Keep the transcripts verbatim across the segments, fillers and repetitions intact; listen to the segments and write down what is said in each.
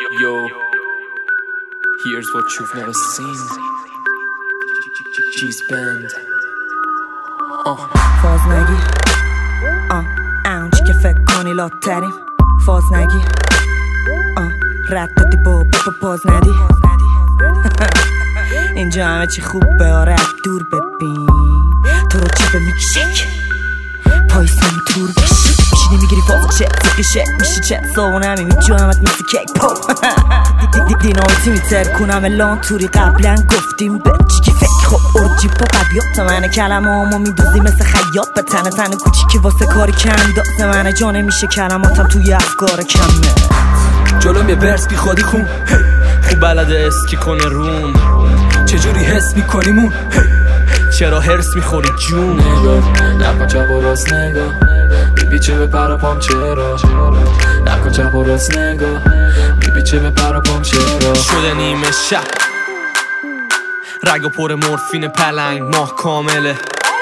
Yo, here's what you've never seen. G's band. آه فاز نگیر آه اونچه که فکر کنی لاتریم فاز نگیر آه رد دادی با با پاز ندی اینجا همه چی خوبه آره دور ببین تو رو چه به میکشک پای سمی تور بشی میشینی میگیری فاز چه تیقی شک میشی چه ساونه همی میجوامت مثل کیک پو دینایتی میتر کنم الان توری قبلا گفتیم به چی فکر خب ارجی پا قبیات منه کلمه همو میدوزی مثل خیاط به تنه تنه کوچیکی واسه کاری که اندازه منه جا نمیشه کلماتم توی افکار کمه جلوم یه برس بی خودی خون خوب بلده اسکی کنه روم چجوری حس میکنیمون چرا هرس میخوری جون نکن چپ و راست نگاه میبیچه به پر پام چرا نکن چپ و راست نگاه میبیچه به پر پام چرا شده نیمه شب رگ و پر مورفین پلنگ ماه کامله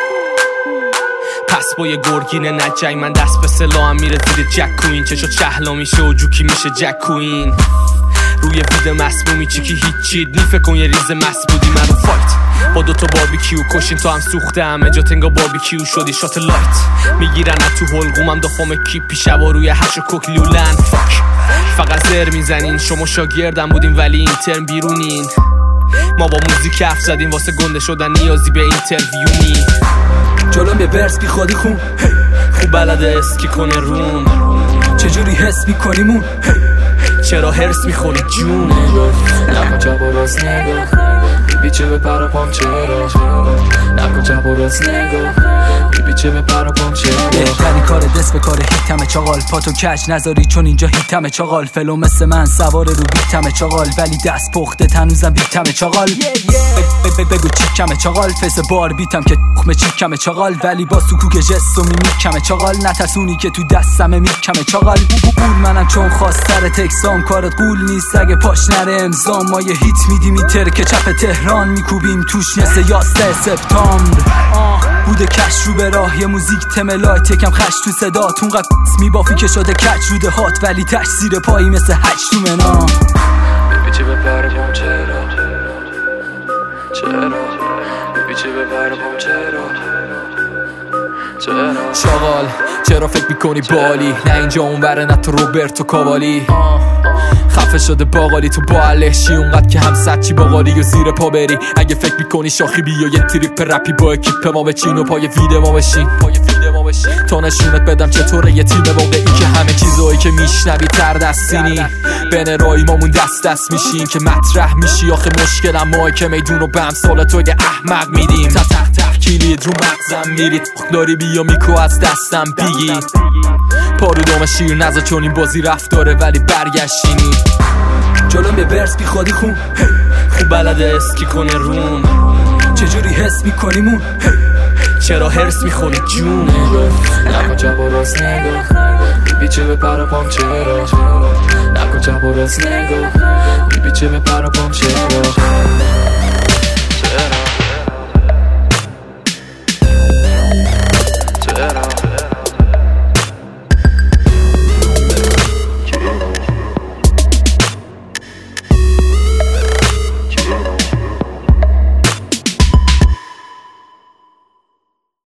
پس با یه گرگین نجنگ من دست به سلاحم میره زیر جک کوین چه شد شهلا میشه و جوکی میشه جک کوین روی وید مسمومی چیکی هیچی نیفه کن یه ریز مس بودی من رو فایت با دوتا باربیکیو کشین تا هم سوخته همه جا تنگا باربیکیو شدی شات لایت میگیرن تو حلقومم دافام کیپی شبا روی هش و کوک لولن فاک فقط زر میزنین شما شاگردم بودین ولی این ترم بیرونین ما با موزیک حرف زدیم واسه گنده شدن نیازی به اینترویو نی جلوم یه برس بی خودی خون خوب بلده اسکی کنه روم چجوری حس میکنیمون چرا هرس میخوری جون نکن چپ و راست نگاه میبیچه به پر پام چرا نکن چپ و راست نگاه میبیچه به پر پام چرا بهترین کار دست به کار هیتمه چاقال پاتو کج نذاری چون اینجا هیتمه چاقال فلو مثل من سوار رو بیتمه چاقال ولی دست پخته تنوزم بیتمه چاقال بگو چیکمه چاقال فس بار بیتم که تخمه چیکمه چاقال ولی با سکوک جست و میمیکمه چاقال نترسونی که تو دستمه میکمه چاقال قول منم چون خواستر تکسام کارت قول نیست اگه پاش نره امضام ما یه هیت میدیم میتر که چپ تهران میکوبیم توش مثل یاسته سپتامبر بوده کش رو به راه یه موزیک تم لایت یکم خش تو صداتون قد میبافی که شده کچ رو دهات ولی تش زیر پایی مثل هچ تو منا میبیچه به پر پام چرا چرا میبیچه به پر پام چرا چرا شاغال چرا فکر میکنی بالی نه اینجا اونوره نه تو روبرتو کاوالی خفه شده باقالی تو با علشی اونقدر که هم سچی باقالی و زیر پا بری اگه فکر میکنی شاخی بیا یه تریپ رپی با اکیپ ما بچین و پای وید ما بشین پای وید ما بشین تا نشونت بدم چطوره یه تیم واقعی که همه چیزایی که میشنوی تر دستینی بین رای مامون دست دست میشیم که مطرح میشی آخه مشکلم ما که میدون رو به امثال تو یه احمق میدیم تا تق تق کلید رو مغزم میرید داری بیا میکو از دستم بگی پارو دام شیر نزا چون این بازی رفتاره ولی برگشتینی جلوم یه برس بی خودی خون خوب بلده اسکی کنه روم چجوری حس میکنیمون چرا هرس میخوری جون نکن چپ و راست نگاه میبیچه به پر پام چرا نکن چپ و راست نگاه میبیچه به پر پام چرا